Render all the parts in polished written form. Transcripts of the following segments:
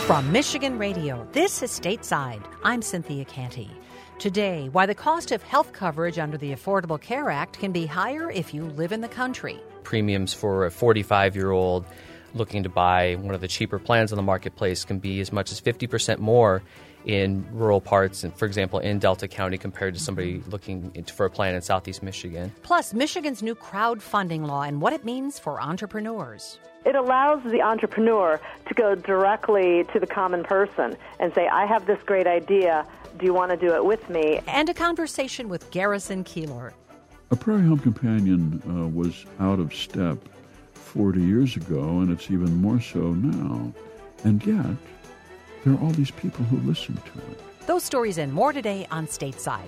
From Michigan Radio, this is Stateside. I'm Cynthia Canty. Today, why the cost of health coverage under the Affordable Care Act can be higher if you live in the country. Premiums for a 45-year-old looking to buy one of the cheaper plans on the marketplace can be as much as 50% more in rural parts, and for example, in Delta County compared to somebody looking for a plan in Southeast Michigan. Plus, Michigan's new crowdfunding law and what it means for entrepreneurs. It allows the entrepreneur to go directly to the common person and say, I have this great idea. Do you want to do it with me? And a conversation with Garrison Keillor. A Prairie Home Companion was out of step 40 years ago, and it's even more so now. And yet, there are all these people who listen to it. Those stories and more today on Stateside.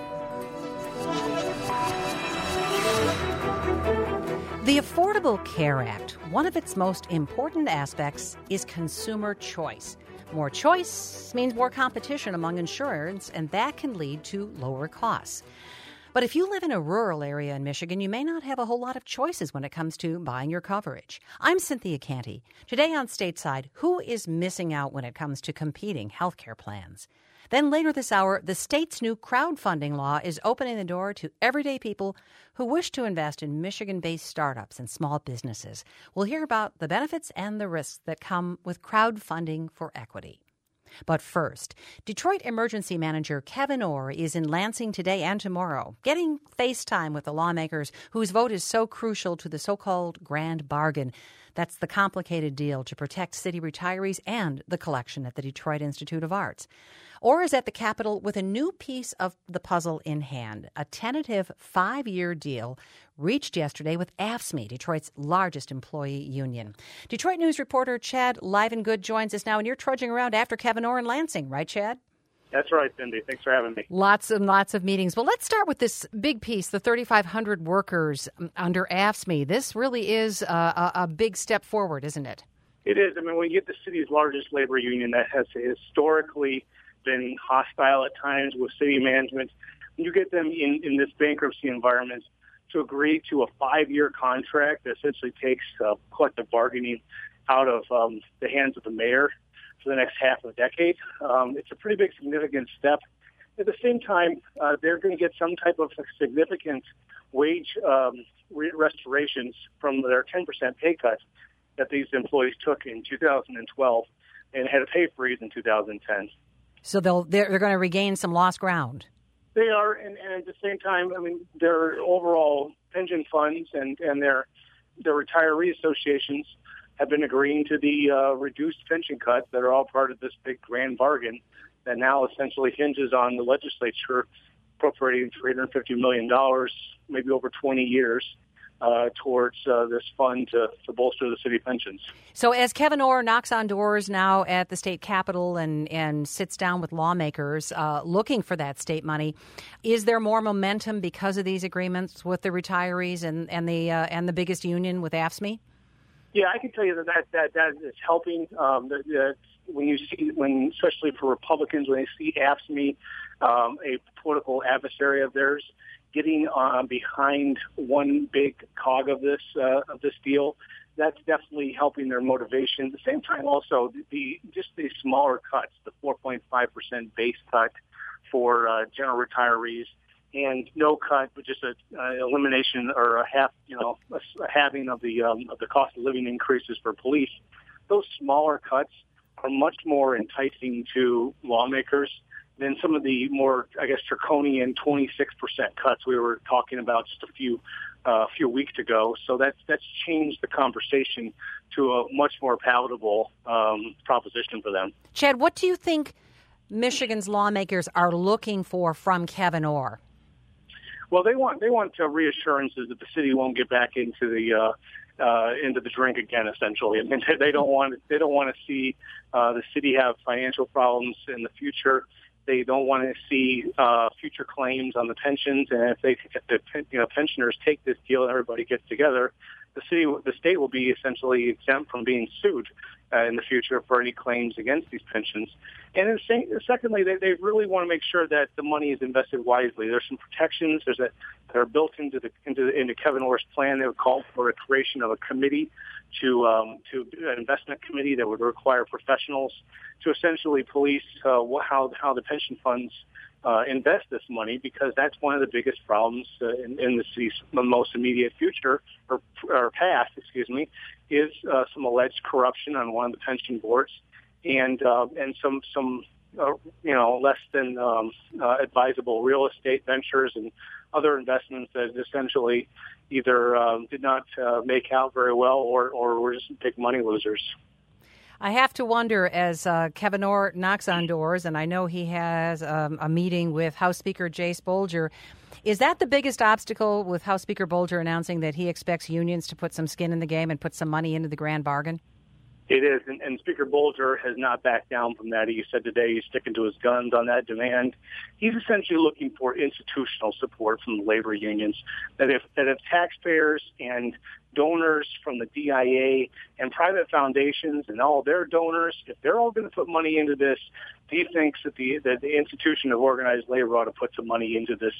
The Affordable Care Act, one of its most important aspects is consumer choice. More choice means more competition among insurers, and that can lead to lower costs. But if you live in a rural area in Michigan, you may not have a whole lot of choices when it comes to buying your coverage. I'm Cynthia Canty. Today on Stateside, who is missing out when it comes to competing health care plans? Then later this hour, the state's new crowdfunding law is opening the door to everyday people who wish to invest in Michigan-based startups and small businesses. We'll hear about the benefits and the risks that come with crowdfunding for equity. But first, Detroit Emergency Manager Kevin Orr is in Lansing today and tomorrow, getting FaceTime with the lawmakers whose vote is so crucial to the so-called grand bargain. That's the complicated deal to protect city retirees and the collection at the Detroit Institute of Arts. Orr is at the Capitol with a new piece of the puzzle in hand, a tentative 5-year deal reached yesterday with AFSCME, Detroit's largest employee union. Detroit News reporter Chad Livengood joins us now, and you're trudging around after Kevin Orr in Lansing, right, Chad? That's right, Cindy. Thanks for having me. Lots and lots of meetings. But let's start with this big piece, the 3,500 workers under AFSCME. This really is a big step forward, isn't it? It is. I mean, when you get the city's largest labor union that has historically been hostile at times with city management, when you get them in this bankruptcy environment to agree to a 5-year contract that essentially takes collective bargaining out of the hands of the mayor for the next half of a decade, it's a pretty big significant step. At the same time, they're going to get some type of significant wage restorations from their 10% pay cut that these employees took in 2012 and had a pay freeze in 2010. So they're going to regain some lost ground. They are, and at the same time, I mean, their overall pension funds and their retiree associations have been agreeing to the reduced pension cuts that are all part of this big grand bargain that now essentially hinges on the legislature appropriating $350 million, maybe over 20 years, towards this fund to bolster the city pensions. So as Kevin Orr knocks on doors now at the state capitol and sits down with lawmakers looking for that state money, is there more momentum because of these agreements with the retirees and the biggest union with AFSCME? Yeah, I can tell you that is helping. When especially for Republicans, when they see AFSCME, a political adversary of theirs, getting behind one big cog of this deal, that's definitely helping their motivation. At the same time, also the smaller cuts, the 4.5% base cut for general retirees, and no cut, but just a elimination or a halving of the cost of living increases for police. Those smaller cuts are much more enticing to lawmakers than some of the more, I guess, draconian 26% cuts we were talking about just a few weeks ago. So that's changed the conversation to a much more palatable proposition for them. Chad, what do you think Michigan's lawmakers are looking for from Kevin Orr? Well, they want reassurances that the city won't get back into the drink again. Essentially, I mean, they don't want to see the city have financial problems in the future. They don't want to see future claims on the pensions, and if the pensioners take this deal and everybody gets together, the state will be essentially exempt from being sued in the future for any claims against these pensions. And then secondly, they really want to make sure that the money is invested wisely. There's some protections that are built into Kevin Orr's plan. They would call for a creation of a committee to an investment committee that would require professionals to essentially police how the pension funds invest this money, because that's one of the biggest problems in the city's most immediate future or past, is some alleged corruption on one of the pension boards and some less than advisable real estate ventures and other investments that essentially either did not make out very well or were just big money losers. I have to wonder, as Kevin Orr knocks on doors, and I know he has a meeting with House Speaker Jace Bolger, is that the biggest obstacle with House Speaker Bolger announcing that he expects unions to put some skin in the game and put some money into the grand bargain? It is, and Speaker Bolger has not backed down from that. He said today he's sticking to his guns on that demand. He's essentially looking for institutional support from the labor unions, that if taxpayers and donors from the DIA and private foundations and all their donors, if they're all going to put money into this, he thinks that the institution of organized labor ought to put some money into this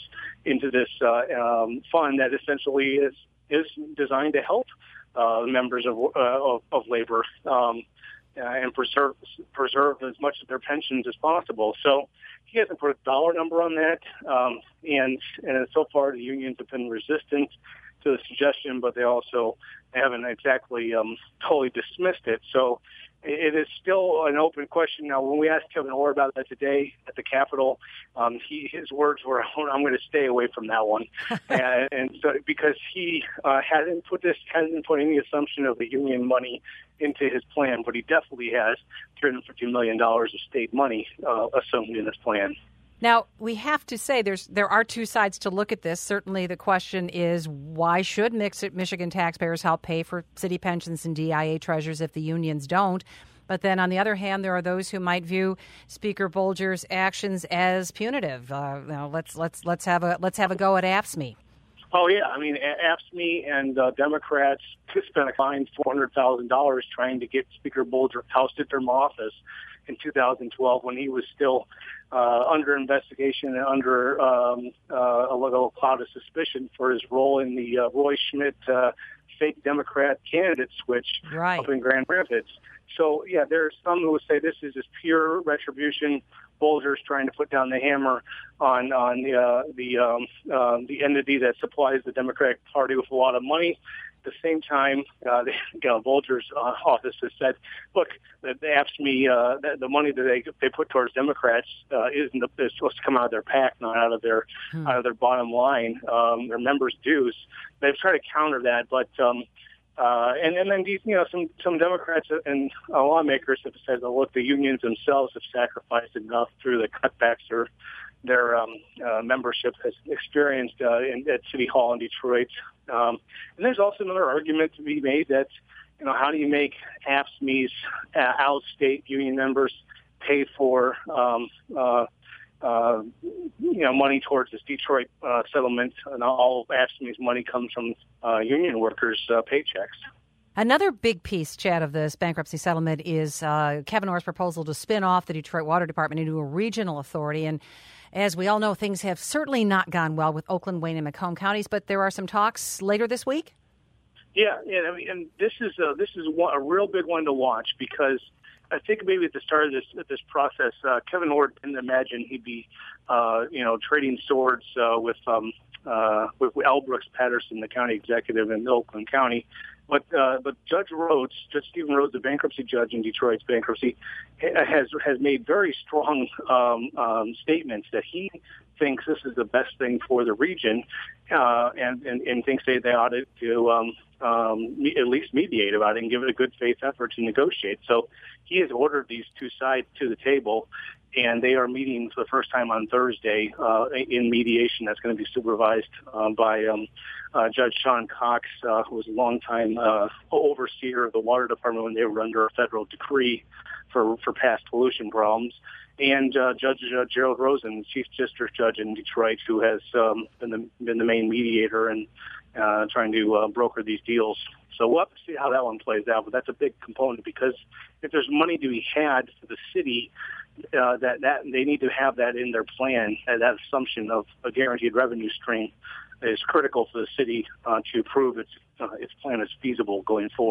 fund that essentially is designed to help members of labor and preserve as much of their pensions as possible. So he hasn't put a dollar number on that, and so far the unions have been resistant to the suggestion, but they also haven't exactly totally dismissed it. So it is still an open question. Now, when we asked Kevin Orr about that today at the Capitol, his words were, "I'm going to stay away from that one," and so because he hasn't put any assumption of the union money into his plan, but he definitely has $350 million of state money assumed in his plan. Now, we have to say there are two sides to look at this. Certainly the question is, why should Michigan taxpayers help pay for city pensions and DIA treasures if the unions don't? But then on the other hand, there are those who might view Speaker Bolger's actions as punitive. Let's have a go at AFSCME. Oh, yeah. I mean, AFSCME and Democrats spent a fine $400,000 trying to get Speaker Bolger ousted from office in 2012 when he was still under investigation and under a little cloud of suspicion for his role in the Roy Schmidt fake Democrat candidate switch up in Grand Rapids. So, yeah, there's some who would say this is just pure retribution. Bolger's trying to put down the hammer on the entity that supplies the Democratic Party with a lot of money. At the same time, Bolger's office has said, look, the AFSCME, the money that they put towards Democrats is supposed to come out of their PAC, not out of their bottom line, their members' dues. They've tried to counter that, but and then these, some Democrats and lawmakers have said, oh, look, the unions themselves have sacrificed enough through the cutbacks their membership has experienced at City Hall in Detroit. And there's also another argument to be made that, how do you make AFSCME's out-state union members pay for, money towards this Detroit settlement, and all of AFSCME's money comes from union workers' paychecks. Another big piece, Chad, of this bankruptcy settlement is Kevin Orr's proposal to spin off the Detroit Water Department into a regional authority. And as we all know, things have certainly not gone well with Oakland, Wayne, and Macomb counties, but there are some talks later this week? Yeah, I mean, and this is a real big one to watch, because I think maybe at the start of this process, Kevin Orr didn't imagine he'd be, trading swords with Al Brooks Patterson, the county executive in Oakland County. But Judge Stephen Rhodes, the bankruptcy judge in Detroit's bankruptcy, has made very strong statements that he thinks this is the best thing for the region, and thinks they ought to at least mediate about it and give it a good faith effort to negotiate. So he has ordered these two sides to the table, and they are meeting for the first time on Thursday in mediation that's going to be supervised by Judge Sean Cox, who was a longtime overseer of the water department when they were under a federal decree for past pollution problems, and Judge Gerald Rosen, Chief District Judge in Detroit, who has been the main mediator and trying to broker these deals. So we'll have to see how that one plays out, but that's a big component, because if there's money to be had for the city, that they need to have that in their plan. That assumption of a guaranteed revenue stream is critical for the city to prove its plan is feasible going forward.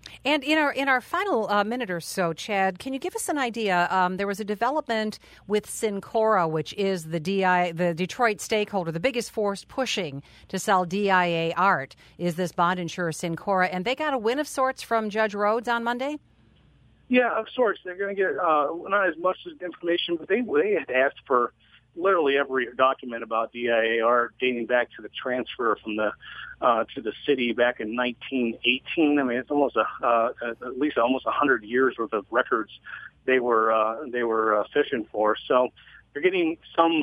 And in our final minute or so, Chad, can you give us an idea? There was a development with Syncora, which is the Detroit stakeholder, the biggest force pushing to sell DIA art, is this bond insurer Syncora, and they got a win of sorts from Judge Rhodes on Monday? Yeah, of sorts. They're going to get not as much information, but they had asked for literally every document about DIAR dating back to the transfer from the to the city back in 1918. I mean, it's almost at least almost 100 years worth of records they were fishing for. So they're getting some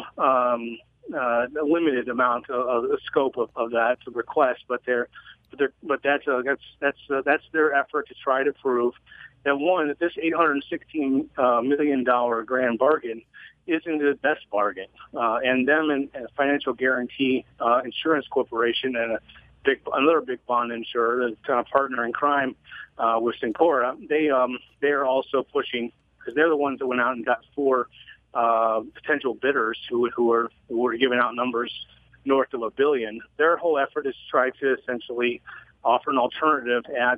limited amount of the scope of that request, but that's their effort to try to prove that one, that this $816 million grand bargain isn't the best bargain. And them and Financial Guarantee Insurance Corporation and another big bond insurer, that's kind of partner in crime with Syncora, they are also pushing, because they're the ones that went out and got four potential bidders who were giving out numbers north of $1 billion. Their whole effort is to try to essentially offer an alternative at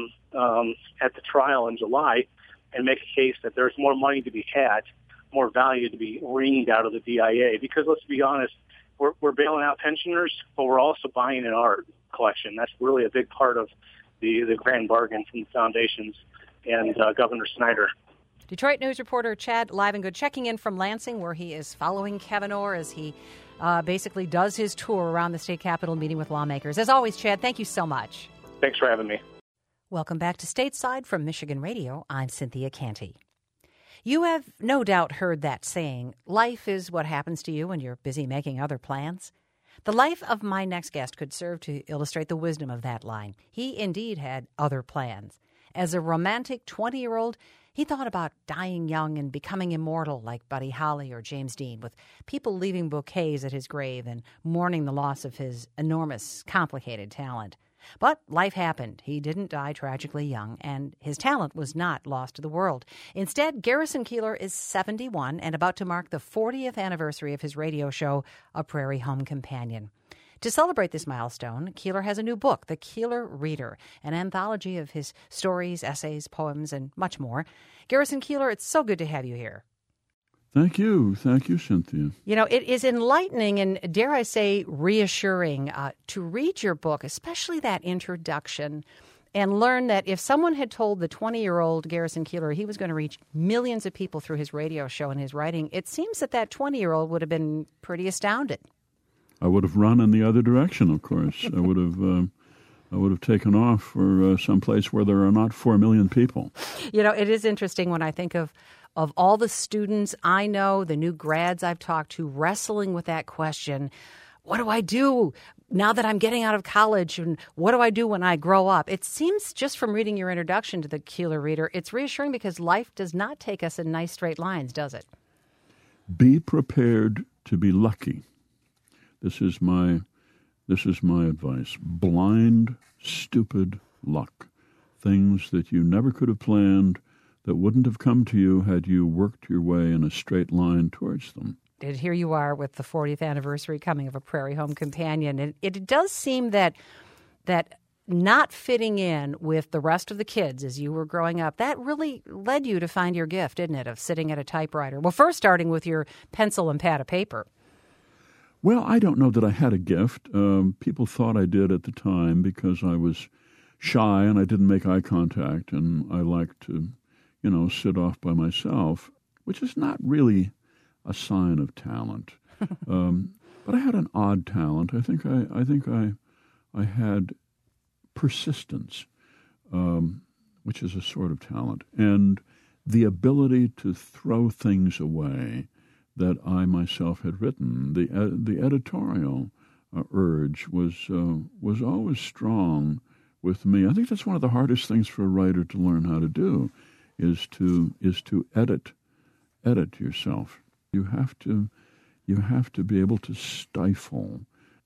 the trial in July and make a case that there's more money to be had, more value to be wringed out of the DIA. Because let's be honest, we're bailing out pensioners, but we're also buying an art collection. That's really a big part of the grand bargain from the foundations and Governor Snyder. Detroit News reporter Chad Livengood checking in from Lansing, where he is following Kevin Orr as he basically does his tour around the state capitol meeting with lawmakers. As always, Chad, thank you so much. Thanks for having me. Welcome back to Stateside from Michigan Radio. I'm Cynthia Canty. You have no doubt heard that saying, life is what happens to you when you're busy making other plans. The life of my next guest could serve to illustrate the wisdom of that line. He indeed had other plans. As a romantic 20-year-old, he thought about dying young and becoming immortal like Buddy Holly or James Dean, with people leaving bouquets at his grave and mourning the loss of his enormous, complicated talent. But life happened. He didn't die tragically young, and his talent was not lost to the world. Instead, Garrison Keillor is 71 and about to mark the 40th anniversary of his radio show, A Prairie Home Companion. To celebrate this milestone, Keillor has a new book, The Keillor Reader, an anthology of his stories, essays, poems, and much more. Garrison Keillor, it's so good to have you here. Thank you, Cynthia. You know, it is enlightening and, dare I say, reassuring to read your book, especially that introduction, and learn that if someone had told the 20-year-old Garrison Keillor he was going to reach millions of people through his radio show and his writing, it seems that 20-year-old would have been pretty astounded. I would have run in the other direction, of course. I would have taken off for someplace where there are not 4 million people. You know, it is interesting when I think of all the students I know, the new grads I've talked to, wrestling with that question, what do I do now that I'm getting out of college, and what do I do when I grow up? It seems, just from reading your introduction to the Keillor Reader, it's reassuring because life does not take us in nice straight lines, does it? Be prepared to be lucky. This is my advice. Blind, stupid luck. Things that you never could have planned, that wouldn't have come to you had you worked your way in a straight line towards them. And here you are with the 40th anniversary coming of A Prairie Home Companion. And it does seem that not fitting in with the rest of the kids as you were growing up, that really led you to find your gift, didn't it, of sitting at a typewriter? Well, first starting with your pencil and pad of paper. Well, I don't know that I had a gift. People thought I did at the time because I was shy and I didn't make eye contact, and I liked to, sit off by myself, which is not really a sign of talent. But I had an odd talent. I think I had persistence, which is a sort of talent, and the ability to throw things away that I myself had written. The editorial urge was always strong with me. I think that's one of the hardest things for a writer to learn how to do, is to edit yourself. You have to be able to stifle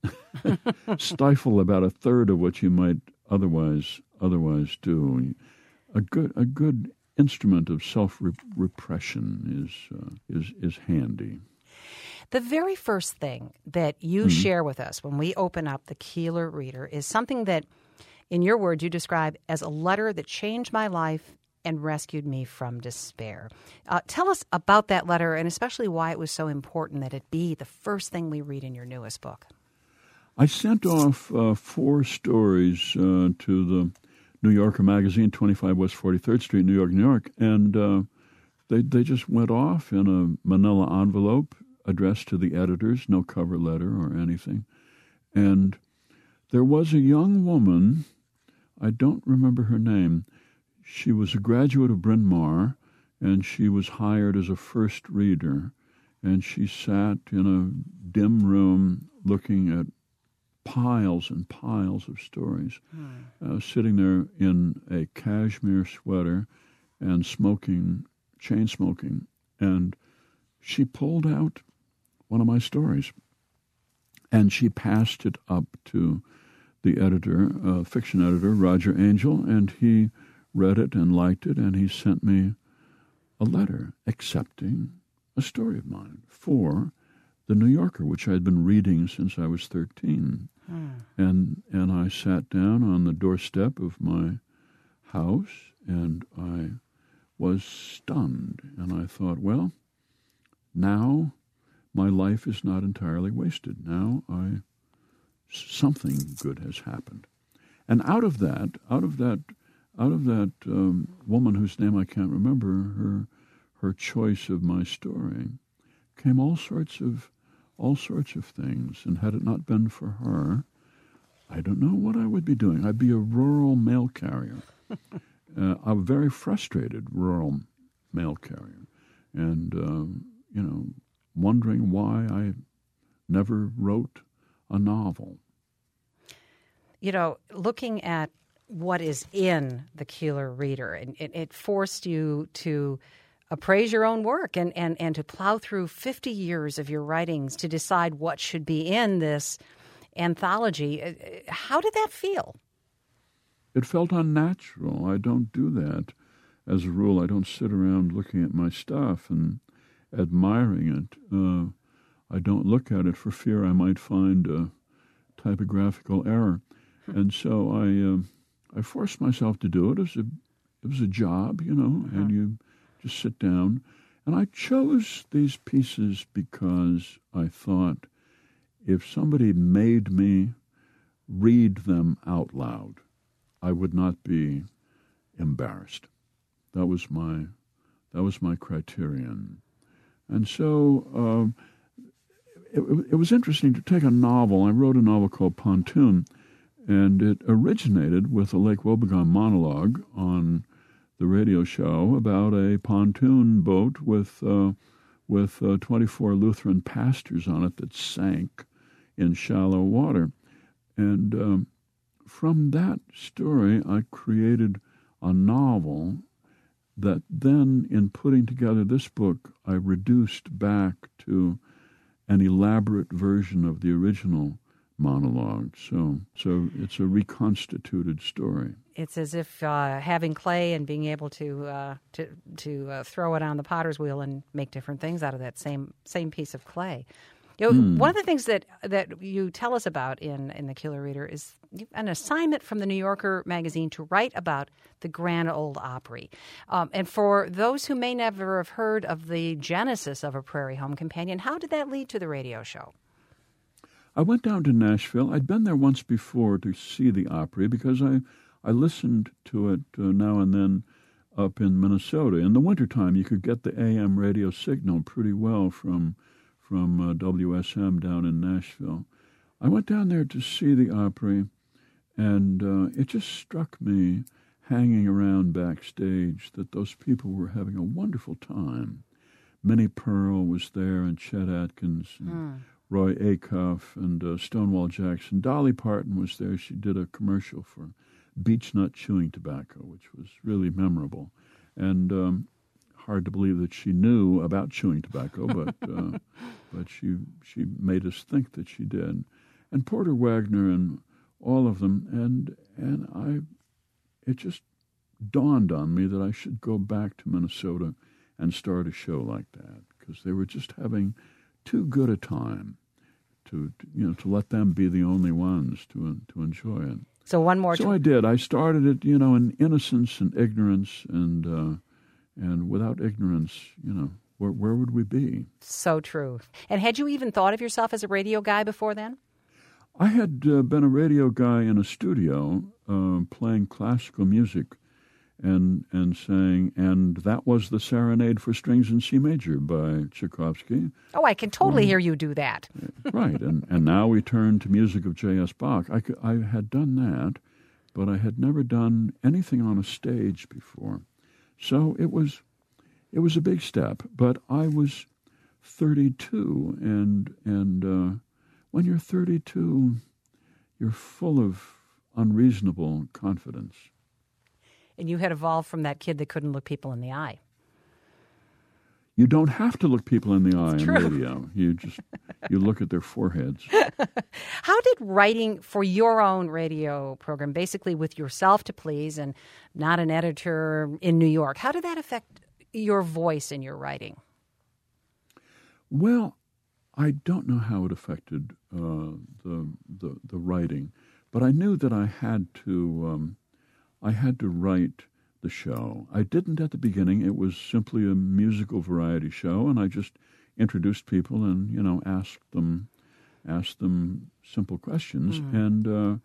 about a third of what you might otherwise do. A good instrument of self-repression is handy. The very first thing that you share with us when we open up the Keillor Reader is something that in your words, you describe as a letter that changed my life and rescued me from despair. Tell us about that letter and especially why it was so important that it be the first thing we read in your newest book. I sent off 4 stories to the New Yorker magazine, 25 West 43rd Street, New York, New York, and they just went off in a manila envelope addressed to the editors, no cover letter or anything. And there was a young woman, I don't remember her name. She was a graduate of Bryn Mawr, and she was hired as a first reader. And she sat in a dim room looking at piles and piles of stories, sitting there in a cashmere sweater and chain smoking. And she pulled out one of my stories, and she passed it up to the editor, fiction editor, Roger Angell, and he read it and liked it, and he sent me a letter accepting a story of mine for The New Yorker, which I had been reading since I was 13. And I sat down on the doorstep of my house, and I was stunned. And I thought, well, now my life is not entirely wasted. Now something good has happened. And out of that woman whose name I can't remember, her choice of my story, came all sorts of things. And had it not been for her, I don't know what I would be doing. I'd be a rural mail carrier, a very frustrated rural mail carrier, and wondering why I never wrote a novel. Looking at what is in the Keeler Reader, and it forced you to appraise your own work and to plow through 50 years of your writings to decide what should be in this anthology. How did that feel? It felt unnatural. I don't do that. As a rule, I don't sit around looking at my stuff and admiring it. I don't look at it for fear I might find a typographical error. And so I forced myself to do it. It was a job, and you just sit down. And I chose these pieces because I thought if somebody made me read them out loud, I would not be embarrassed. That was my criterion. And so it was interesting to take a novel. I wrote a novel called Pontoon, and it originated with a Lake Wobegon monologue on the radio show about a pontoon boat with 24 Lutheran pastors on it that sank in shallow water. And from that story, I created a novel that then, in putting together this book, I reduced back to an elaborate version of the original monologue. So it's a reconstituted story. It's as if having clay and being able to throw it on the potter's wheel and make different things out of that same piece of clay. One of the things that you tell us about in the Keeler Reader is an assignment from the New Yorker magazine to write about the Grand Ole Opry. And for those who may never have heard of the genesis of A Prairie Home Companion, how did that lead to the radio show? I went down to Nashville. I'd been there once before to see the Opry because I listened to it now and then up in Minnesota. In the wintertime, you could get the AM radio signal pretty well from WSM down in Nashville. I went down there to see the Opry, and it just struck me hanging around backstage that those people were having a wonderful time. Minnie Pearl was there, and Chet Atkins, and Roy Acuff, and Stonewall Jackson. Dolly Parton was there. She did a commercial for Beechnut Chewing Tobacco, which was really memorable. And hard to believe that she knew about chewing tobacco, but she made us think that she did. And Porter Wagner and all of them, and it just dawned on me that I should go back to Minnesota and start a show like that, because they were just having too good a time to let them be the only ones to enjoy it. So one more. So I did. I started it, in innocence and ignorance, and without ignorance, where would we be? So true. And had you even thought of yourself as a radio guy before then? I had been a radio guy in a studio playing classical music and saying, and that was the Serenade for Strings in C Major by Tchaikovsky. Oh, I can totally hear you do that. Right, and now we turn to music of J.S. Bach. I had done that, but I had never done anything on a stage before. So it was a big step, but I was 32, and when you're 32, you're full of unreasonable confidence. And you had evolved from that kid that couldn't look people in the eye. You don't have to look people in the eye on radio. You look at their foreheads. How did writing for your own radio program, basically with yourself to please and not an editor in New York, how did that affect your voice in your writing? Well, I don't know how it affected the writing, but I knew that I had to write the show. I didn't at the beginning. It was simply a musical variety show, and I just introduced people and asked them simple questions. And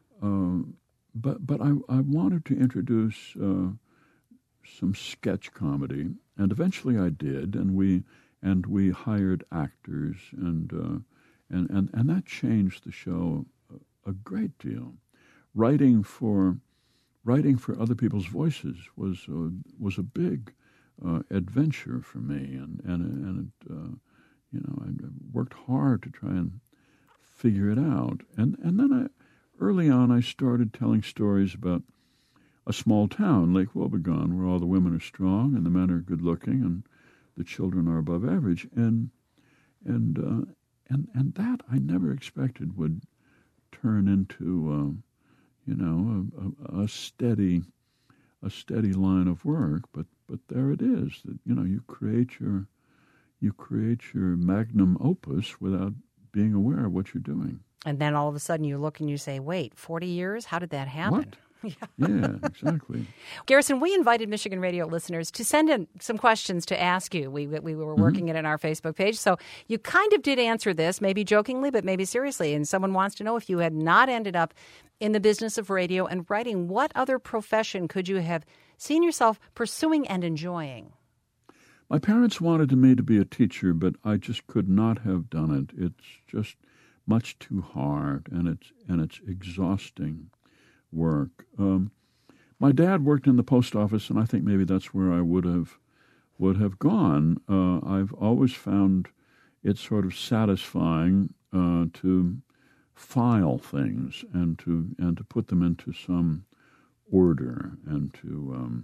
but I wanted to introduce some sketch comedy, and eventually I did, and we hired actors, and that changed the show a great deal. Writing for other people's voices was a big adventure for me, and I worked hard to try and figure it out. And then early on I started telling stories about a small town, Lake Wobegon, where all the women are strong and the men are good looking and the children are above average, and that I never expected would turn into a steady line of work, but there it is. That you create your magnum opus without being aware of what you're doing. And then all of a sudden you look and you say, "Wait, 40 years? How did that happen?" What? Yeah, exactly. Garrison, we invited Michigan Radio listeners to send in some questions to ask you. We were working it in our Facebook page. So you kind of did answer this, maybe jokingly, but maybe seriously. And someone wants to know, if you had not ended up in the business of radio and writing, what other profession could you have seen yourself pursuing and enjoying? My parents wanted me to be a teacher, but I just could not have done it. It's just much too hard, and it's exhausting work. My dad worked in the post office, and I think maybe that's where I would have gone. I've always found it sort of satisfying to file things and to put them into some order, and to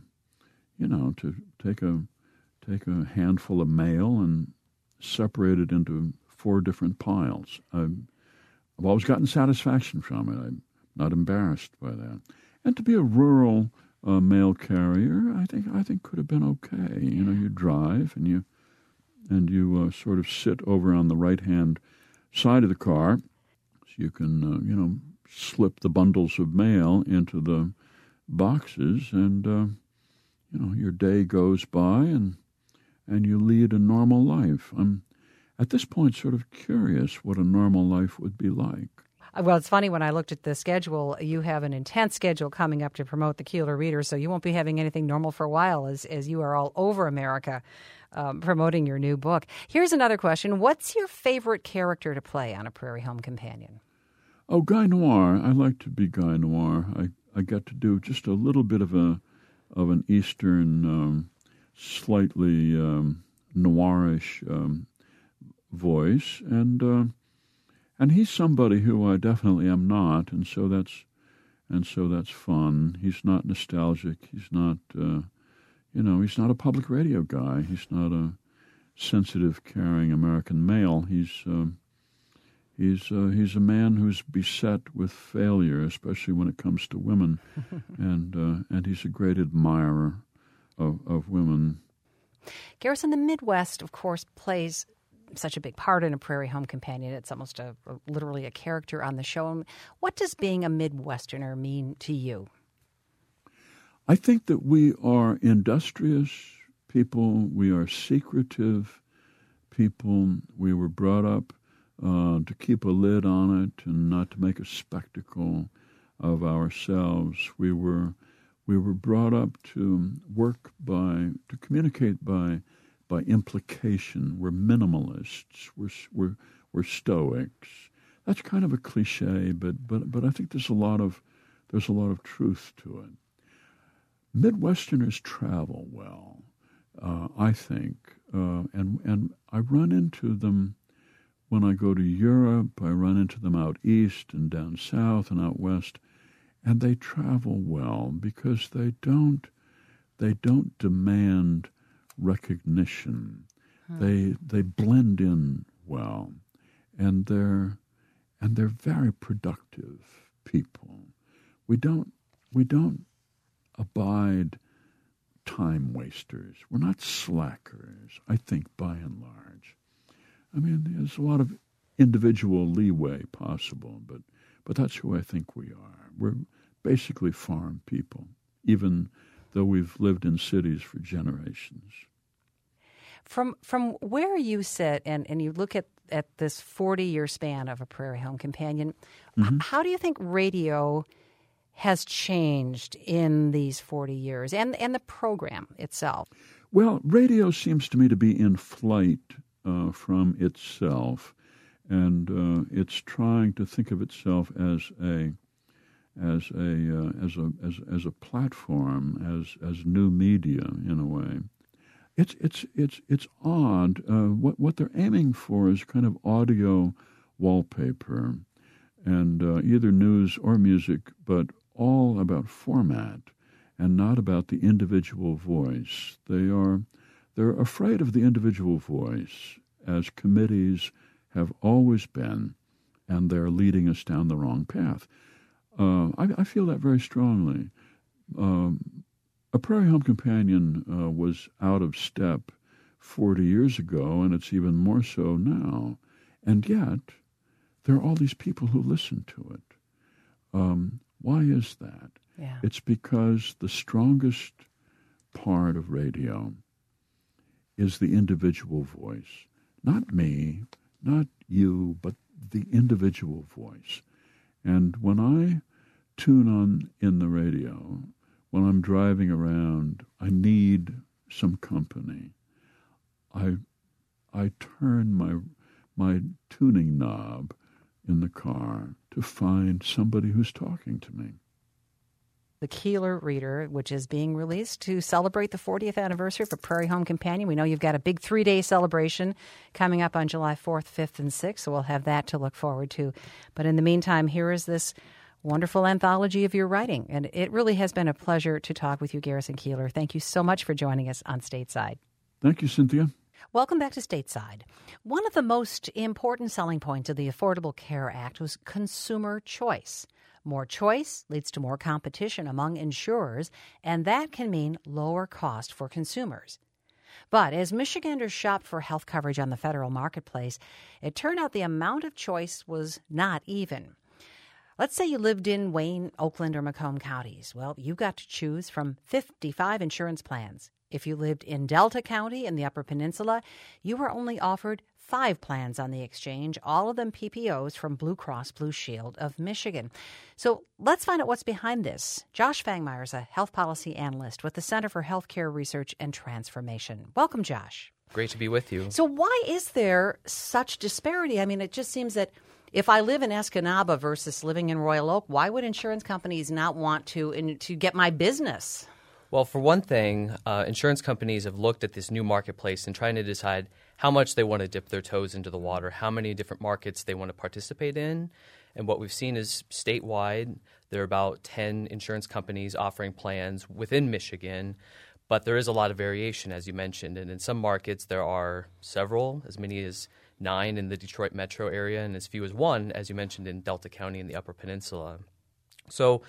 take a handful of mail and separate it into 4 different piles. I've always gotten satisfaction from it. I'm not embarrassed by that. And to be a rural mail carrier, I think could have been okay. You drive and you sort of sit over on the right-hand side of the car, so you can slip the bundles of mail into the boxes, and your day goes by, and you lead a normal life. I'm at this point sort of curious what a normal life would be like. Well, it's funny, when I looked at the schedule, you have an intense schedule coming up to promote the Keeler Reader, so you won't be having anything normal for a while as you are all over America promoting your new book. Here's another question. What's your favorite character to play on A Prairie Home Companion? Oh, Guy Noir. I like to be Guy Noir. I get to do just a little bit of an Eastern, slightly noirish voice, and he's somebody who I definitely am not, and so that's fun. He's not nostalgic. He's not, he's not a public radio guy. He's not a sensitive, caring American male. He's a man who's beset with failure, especially when it comes to women, and he's a great admirer of women. Garrison, the Midwest, of course, plays such a big part in A Prairie Home Companion. It's almost literally a character on the show. What does being a Midwesterner mean to you? I think that we are industrious people. We are secretive people. We were brought up to keep a lid on it and not to make a spectacle of ourselves. We were brought up to to communicate by implication. We're minimalists. We're stoics. That's kind of a cliche, but I think there's a lot of truth to it. Midwesterners travel well, I think, and I run into them when I go to Europe. I run into them out east and down south and out west, and they travel well because they don't demand recognition. They blend in well, and they're very productive people. We don't abide time wasters. We're not slackers, I think, by and large. I mean, there's a lot of individual leeway possible, but that's who I think we are. We're basically farm people, even though we've lived in cities for generations. From where you sit and you look at this 40-year span of A Prairie Home Companion, how do you think radio has changed in these 40 years and the program itself? Well, radio seems to me to be in flight from itself, and it's trying to think of itself as a platform, as new media in a way. It's odd. What they're aiming for is kind of audio wallpaper, and either news or music, but all about format and not about the individual voice. They're afraid of the individual voice, as committees have always been, and they're leading us down the wrong path. I feel that very strongly. A Prairie Home Companion was out of step 40 years ago, and it's even more so now. And yet, there are all these people who listen to it. Why is that? Yeah. It's because the strongest part of radio is the individual voice. Not me, not you, but the individual voice. And when I tune on in the radio, when I'm driving around, I need some company. I turn my tuning knob in the car to find somebody who's talking to me. The Keeler Reader, which is being released to celebrate the 40th anniversary of A Prairie Home Companion. We know you've got a big 3-day celebration coming up on July 4th, 5th, and 6th, so we'll have that to look forward to. But in the meantime, here is this wonderful anthology of your writing. And it really has been a pleasure to talk with you, Garrison Keeler. Thank you so much for joining us on Stateside. Thank you, Cynthia. Welcome back to Stateside. One of the most important selling points of the Affordable Care Act was consumer choice. More choice leads to more competition among insurers, and that can mean lower cost for consumers. But as Michiganders shopped for health coverage on the federal marketplace, it turned out the amount of choice was not even. Let's say you lived in Wayne, Oakland, or Macomb counties. Well, you got to choose from 55 insurance plans. If you lived in Delta County in the Upper Peninsula, you were only offered 5 plans on the exchange, all of them PPOs from Blue Cross Blue Shield of Michigan. So let's find out what's behind this. Josh Fangmeyer is a health policy analyst with the Center for Healthcare Research and Transformation. Welcome, Josh. Great to be with you. So why is there such disparity? I mean, it just seems that if I live in Escanaba versus living in Royal Oak, why would insurance companies not want to get my business? Well, for one thing, insurance companies have looked at this new marketplace and trying to decide how much they want to dip their toes into the water, how many different markets they want to participate in. And what we've seen is statewide, there are about 10 insurance companies offering plans within Michigan, but there is a lot of variation, as you mentioned. And in some markets, there are several, as many as 9 in the Detroit metro area and as few as 1, as you mentioned, in Delta County in the Upper Peninsula. So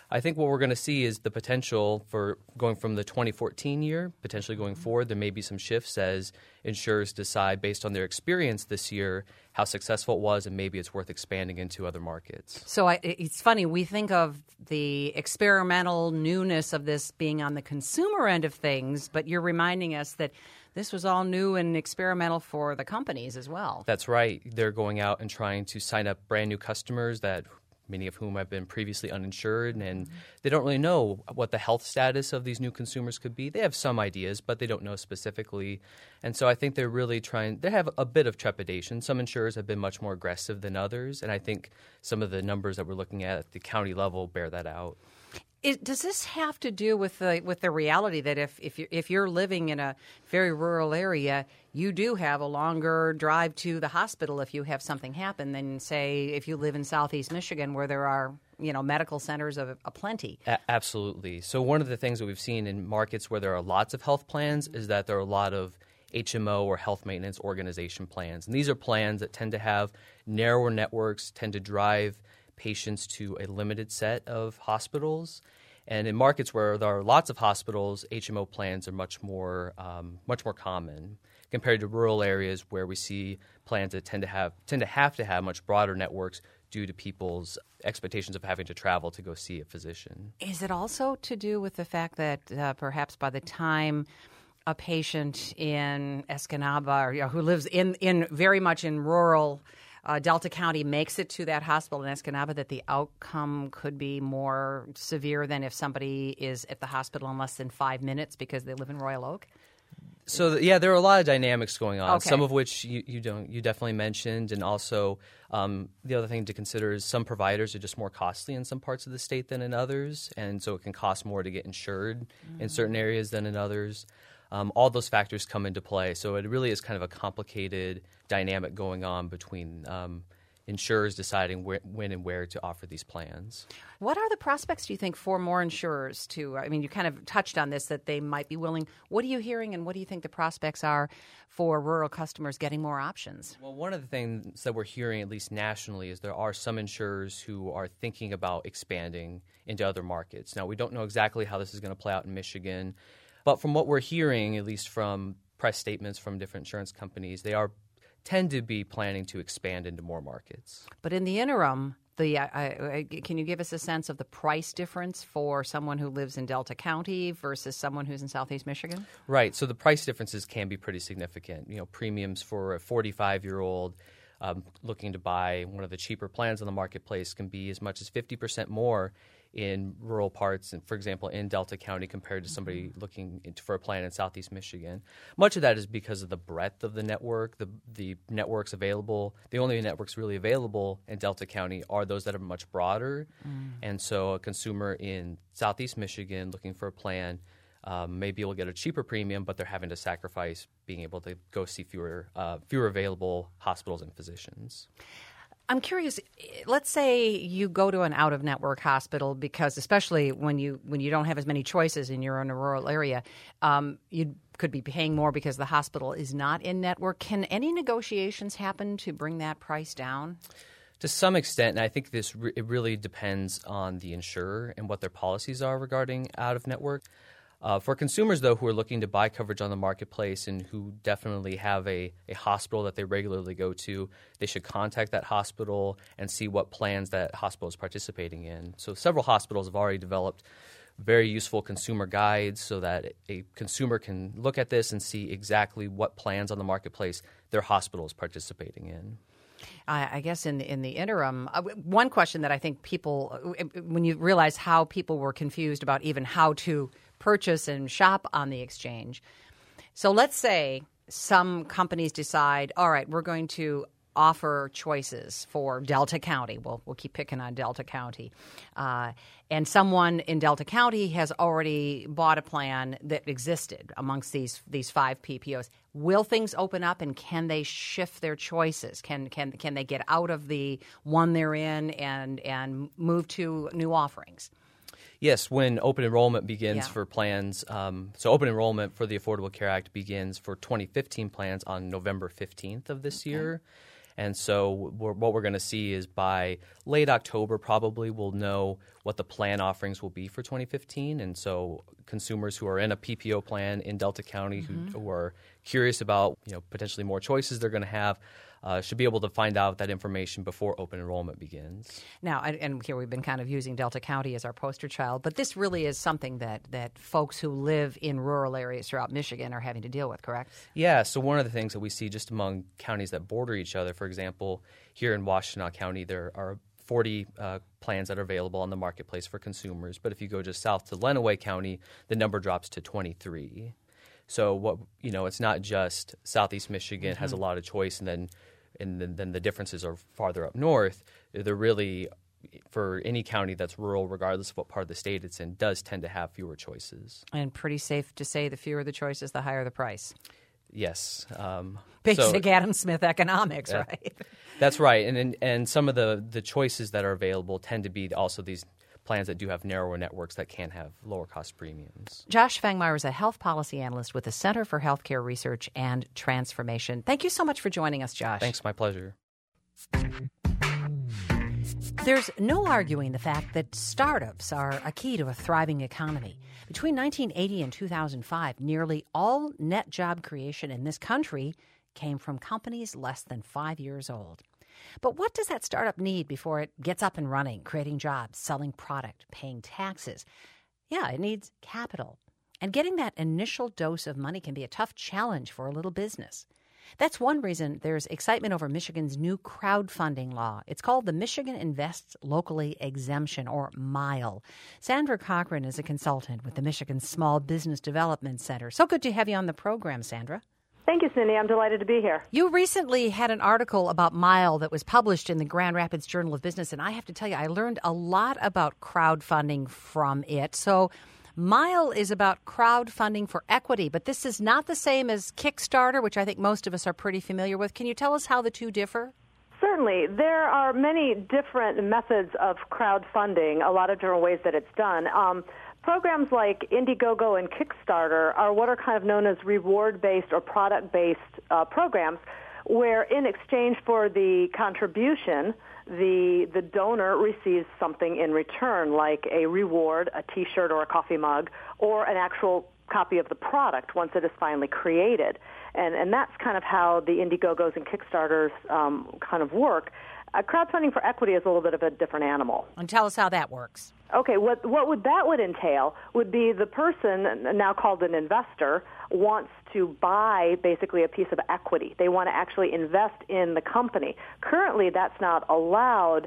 I think what we're going to see is the potential for going from the 2014 year, potentially going forward. There may be some shifts as insurers decide based on their experience this year how successful it was, and maybe it's worth expanding into other markets. So it's funny, we think of the experimental newness of this being on the consumer end of things, but you're reminding us that this was all new and experimental for the companies as well. That's right. They're going out and trying to sign up brand new customers that many of whom have been previously uninsured, and they don't really know what the health status of these new consumers could be. They have some ideas, but they don't know specifically. And so I think they're really they have a bit of trepidation. Some insurers have been much more aggressive than others, and I think some of the numbers that we're looking at the county level bear that out. Does this have to do with the reality that if you're living in a very rural area, you do have a longer drive to the hospital if you have something happen than, say, if you live in Southeast Michigan where there are medical centers of aplenty? Absolutely. So one of the things that we've seen in markets where there are lots of health plans is that there are a lot of HMO or health maintenance organization plans. And these are plans that tend to have narrower networks, tend to drive patients to a limited set of hospitals. And in markets where there are lots of hospitals, HMO plans are much more common compared to rural areas where we see plans that tend to have much broader networks due to people's expectations of having to travel to go see a physician. Is it also to do with the fact that perhaps by the time a patient in Escanaba or who lives in very much in rural Delta County makes it to that hospital in Escanaba, that the outcome could be more severe than if somebody is at the hospital in less than 5 minutes because they live in Royal Oak? So, there are a lot of dynamics going on, okay. Some of which you definitely mentioned. And also the other thing to consider is some providers are just more costly in some parts of the state than in others. And so it can cost more to get insured in certain areas than in others. All those factors come into play. So it really is kind of a complicated dynamic going on between insurers deciding when and where to offer these plans. What are the prospects, do you think, for more insurers to, you kind of touched on this, that they might be willing. What are you hearing and what do you think the prospects are for rural customers getting more options? Well, one of the things that we're hearing, at least nationally, is there are some insurers who are thinking about expanding into other markets. Now, we don't know exactly how this is going to play out in Michigan, but from what we're hearing, at least from press statements from different insurance companies, they tend to be planning to expand into more markets. But in the interim, can you give us a sense of the price difference for someone who lives in Delta County versus someone who's in Southeast Michigan? Right. So the price differences can be pretty significant. Premiums for a 45-year-old looking to buy one of the cheaper plans on the marketplace can be as much as 50% more in rural parts, and for example, in Delta County compared to somebody looking for a plan in Southeast Michigan. Much of that is because of the breadth of the network, the networks available. The only networks really available in Delta County are those that are much broader. And so a consumer in Southeast Michigan looking for a plan may be able to get a cheaper premium, but they're having to sacrifice being able to go see fewer available hospitals and physicians. I'm curious, let's say you go to an out-of-network hospital because especially when you don't have as many choices and you're in a rural area, you could be paying more because the hospital is not in network. Can any negotiations happen to bring that price down? To some extent, and I think it really depends on the insurer and what their policies are regarding out-of-network. For consumers, though, who are looking to buy coverage on the marketplace and who definitely have a hospital that they regularly go to, they should contact that hospital and see what plans that hospital is participating in. So several hospitals have already developed very useful consumer guides so that a consumer can look at this and see exactly what plans on the marketplace their hospital is participating in. I guess in the interim, one question that I think people, when you realize how people were confused about even how to purchase and shop on the exchange. So let's say some companies decide, all right, we're going to offer choices for Delta County. We'll keep picking on Delta County. And someone in Delta County has already bought a plan that existed amongst these 5 PPOs. Will things open up and can they shift their choices? Can they get out of the one they're in and move to new offerings? Yes, when open enrollment begins for plans, so open enrollment for the Affordable Care Act begins for 2015 plans on November 15th of this year. And so what we're going to see is by late October probably we'll know what the plan offerings will be for 2015. And so consumers who are in a PPO plan in Delta County who are curious about potentially more choices they're going to have should be able to find out that information before open enrollment begins. Now, and here we've been kind of using Delta County as our poster child, but this really is something that folks who live in rural areas throughout Michigan are having to deal with, correct? Yeah, so one of the things that we see just among counties that border each other, for example, here in Washtenaw County, there are 40 plans that are available on the marketplace for consumers. But if you go just south to Lenawee County, the number drops to 23. So it's not just Southeast Michigan has a lot of choice, and then the differences are farther up north. They're really, for any county that's rural, regardless of what part of the state it's in, does tend to have fewer choices. And pretty safe to say the fewer the choices, the higher the price. Yes. Basic Adam Smith economics, right? That's right. And some of the choices that are available tend to be also these plans that do have narrower networks that can have lower cost premiums. Josh Fangmeyer is a health policy analyst with the Center for Healthcare Research and Transformation. Thank you so much for joining us, Josh. Thanks, my pleasure. There's no arguing the fact that startups are a key to a thriving economy. Between 1980 and 2005, nearly all net job creation in this country came from companies less than 5 years old. But what does that startup need before it gets up and running, creating jobs, selling product, paying taxes? Yeah, it needs capital. And getting that initial dose of money can be a tough challenge for a little business. That's one reason there's excitement over Michigan's new crowdfunding law. It's called the Michigan Invests Locally Exemption, or MILE. Sandra Cochran is a consultant with the Michigan Small Business Development Center. So good to have you on the program, Sandra. Thank you, Cindy. I'm delighted to be here. You recently had an article about MILE that was published in the Grand Rapids Journal of Business, and I have to tell you, I learned a lot about crowdfunding from it. So MILE is about crowdfunding for equity, but this is not the same as Kickstarter, which I think most of us are pretty familiar with. Can you tell us how the two differ? Certainly. There are many different methods of crowdfunding, a lot of different ways that it's done. Programs like Indiegogo and Kickstarter are what are kind of known as reward-based or product-based programs, where in exchange for the contribution, the donor receives something in return, like a reward, a T-shirt or a coffee mug, or an actual copy of the product once it is finally created. And that's kind of how the Indiegogos and Kickstarters kind of work. Crowdfunding for equity is a little bit of a different animal. And tell us how that works. Okay, what would entail would be the person, now called an investor, wants to buy basically a piece of equity. They want to actually invest in the company. Currently, that's not allowed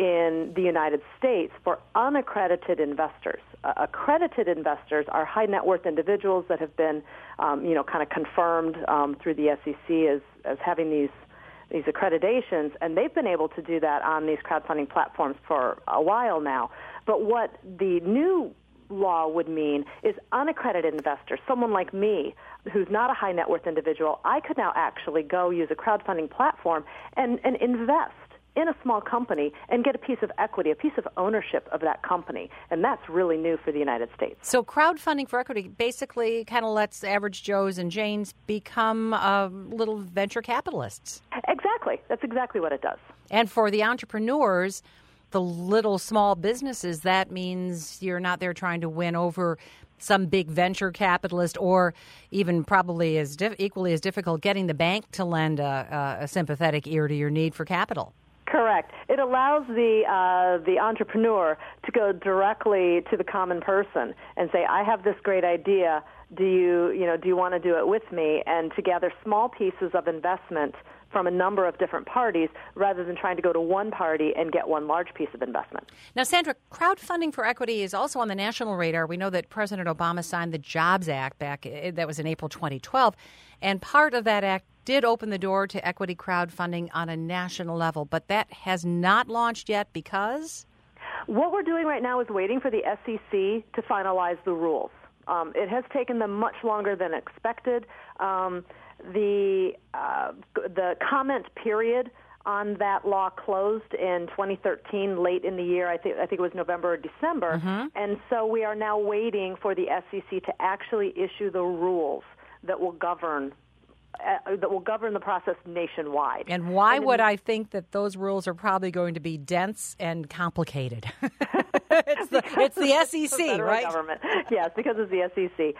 in the United States for unaccredited investors. Accredited investors are high net worth individuals that have been, kind of confirmed through the SEC as having these accreditations, and they've been able to do that on these crowdfunding platforms for a while now. But what the new law would mean is unaccredited investors, someone like me who's not a high net worth individual, I could now actually go use a crowdfunding platform and invest in a small company and get a piece of equity, a piece of ownership of that company. And that's really new for the United States. So crowdfunding for equity basically kind of lets average Joes and Janes become little venture capitalists. Exactly. That's exactly what it does. And for the entrepreneurs, the little small businesses, that means you're not there trying to win over some big venture capitalist, or even probably equally as difficult, getting the bank to lend a sympathetic ear to your need for capital. Correct. It allows the entrepreneur to go directly to the common person and say, I have this great idea. Do you want to do it with me? And to gather small pieces of investment from a number of different parties rather than trying to go to one party and get one large piece of investment. Now, Sandra, crowdfunding for equity is also on the national radar. We know that President Obama signed the Jobs Act that was in April 2012, and part of that act did open the door to equity crowdfunding on a national level, but that has not launched yet because? What we're doing right now is waiting for the SEC to finalize the rules. It has taken them much longer than expected. The comment period on that law closed in 2013, late in the year. I think it was November or December. Mm-hmm. And so we are now waiting for the SEC to actually issue the rules that will govern that will govern the process nationwide. And why would I think that those rules are probably going to be dense and complicated? It's the SEC, the right? Government. Yes, because it's the SEC.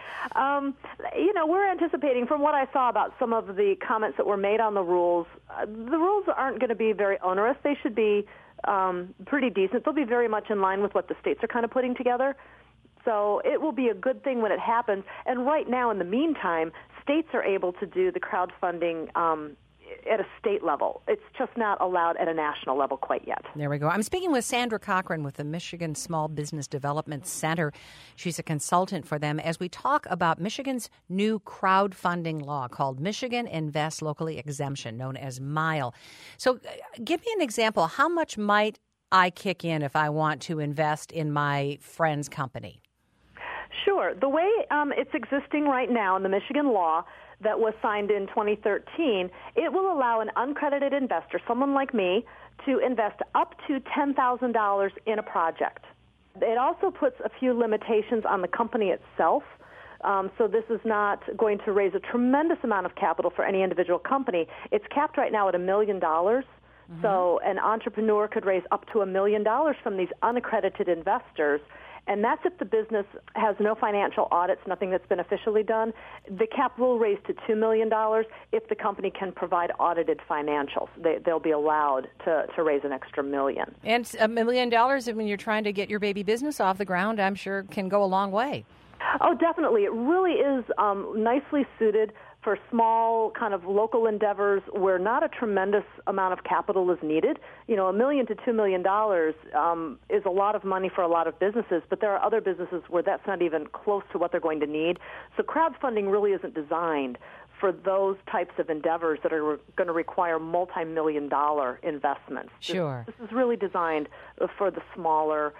We're anticipating, from what I saw about some of the comments that were made on the rules aren't going to be very onerous. They should be pretty decent. They'll be very much in line with what the states are kind of putting together. So it will be a good thing when it happens. And right now, in the meantime, states are able to do the crowdfunding at a state level. It's just not allowed at a national level quite yet. There we go. I'm speaking with Sandra Cochran with the Michigan Small Business Development Center. She's a consultant for them as we talk about Michigan's new crowdfunding law called Michigan Invest Locally Exemption, known as MILE. So give me an example. How much might I kick in if I want to invest in my friend's company? Sure. The way it's existing right now in the Michigan law that was signed in 2013, it will allow an uncredited investor, someone like me, to invest up to $10,000 in a project. It also puts a few limitations on the company itself. So this is not going to raise a tremendous amount of capital for any individual company. It's capped right now at $1 million. Mm-hmm. So an entrepreneur could raise up to $1 million from these unaccredited investors. And that's if the business has no financial audits, nothing that's been officially done. The cap will raise to $2 million if the company can provide audited financials. They'll be allowed to raise an extra $1 million. And $1 million, when you're trying to get your baby business off the ground, I'm sure can go a long way. Oh, definitely. It really is nicely suited for small kind of local endeavors where not a tremendous amount of capital is needed. $1 million to $2 million is a lot of money for a lot of businesses, but there are other businesses where that's not even close to what they're going to need. So crowdfunding really isn't designed for those types of endeavors that are going to require multi-million-dollar investments. Sure. This is really designed for the smaller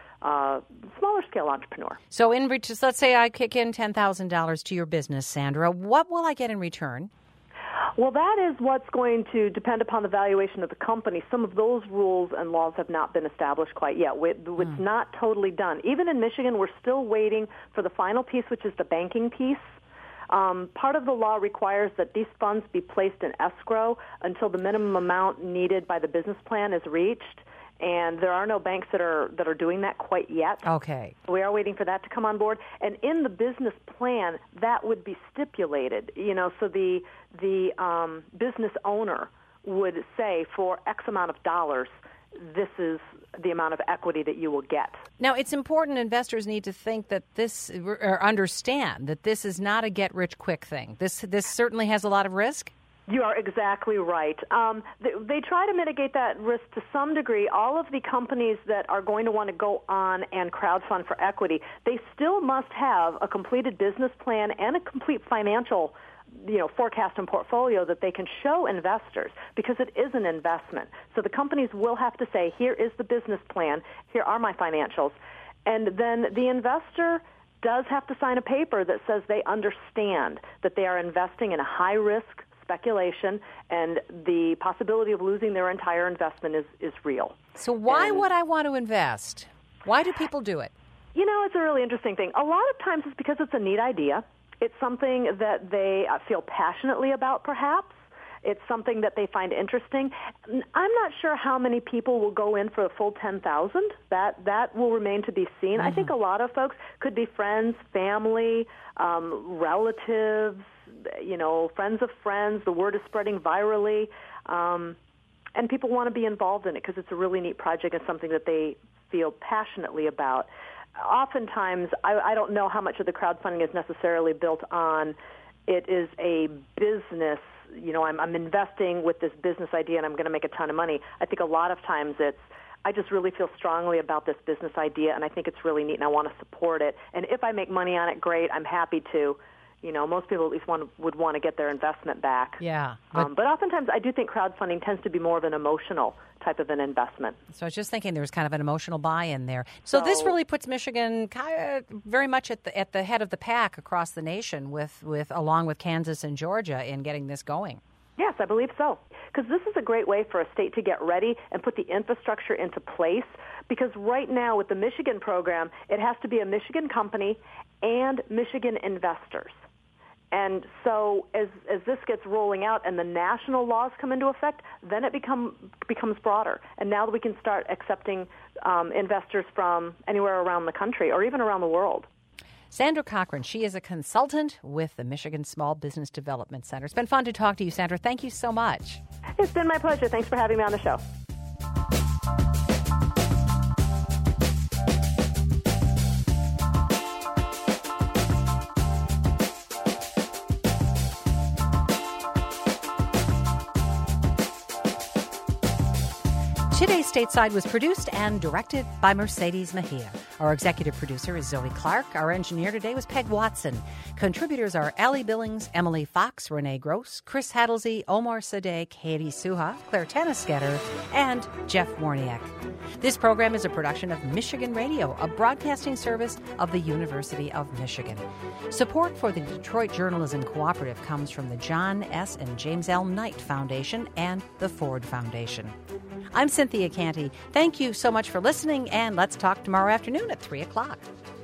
scale entrepreneur. So let's say I kick in $10,000 to your business, Sandra. What will I get in return? Well, that is what's going to depend upon the valuation of the company. Some of those rules and laws have not been established quite yet. It's not totally done. Even in Michigan, we're still waiting for the final piece, which is the banking piece. Part of the law requires that these funds be placed in escrow until the minimum amount needed by the business plan is reached. And there are no banks that are doing that quite yet. Okay. We are waiting for that to come on board. And in the business plan, that would be stipulated. So the business owner would say, for X amount of dollars, this is the amount of equity that you will get. Now, it's important investors need to think that or understand that this is not a get-rich-quick thing. This certainly has a lot of risk. You are exactly right. They try to mitigate that risk to some degree. All of the companies that are going to want to go on and crowdfund for equity, they still must have a completed business plan and a complete financial forecast and portfolio that they can show investors, because it is an investment. So the companies will have to say, here is the business plan, here are my financials. And then the investor does have to sign a paper that says they understand that they are investing in a high-risk speculation, and the possibility of losing their entire investment is real. So why would I want to invest? Why do people do it? It's a really interesting thing. A lot of times it's because it's a neat idea. It's something that they feel passionately about, perhaps. It's something that they find interesting. I'm not sure how many people will go in for a full $10,000. That will remain to be seen. Mm-hmm. I think a lot of folks could be friends, family, relatives, friends of friends. The word is spreading virally. And people want to be involved in it because it's a really neat project and something that they feel passionately about. Oftentimes, I don't know how much of the crowdfunding is necessarily built on it is a business. I'm investing with this business idea and I'm going to make a ton of money. I think a lot of times I just really feel strongly about this business idea and I think it's really neat and I want to support it. And if I make money on it, great, I'm happy to. Most people at least would want to get their investment back. Yeah. But oftentimes I do think crowdfunding tends to be more of an emotional type of an investment. So I was just thinking there was kind of an emotional buy-in there. So this really puts Michigan kind of very much at the head of the pack across the nation with along with Kansas and Georgia in getting this going. Yes, I believe so. Because this is a great way for a state to get ready and put the infrastructure into place. Because right now with the Michigan program, it has to be a Michigan company and Michigan investors. And so as this gets rolling out and the national laws come into effect, then it becomes broader. And now that we can start accepting investors from anywhere around the country or even around the world. Sandra Cochran, she is a consultant with the Michigan Small Business Development Center. It's been fun to talk to you, Sandra. Thank you so much. It's been my pleasure. Thanks for having me on the show. Today's Stateside was produced and directed by Mercedes Mejia. Our executive producer is Zoe Clark. Our engineer today was Peg Watson. Contributors are Allie Billings, Emily Fox, Renee Gross, Chris Hadlesy, Omar Sadeh, Katie Suha, Claire Tanisketter, and Jeff Warniak. This program is a production of Michigan Radio, a broadcasting service of the University of Michigan. Support for the Detroit Journalism Cooperative comes from the John S. and James L. Knight Foundation and the Ford Foundation. I'm Cynthia Canty. Thank you so much for listening, and let's talk tomorrow afternoon at 3 o'clock.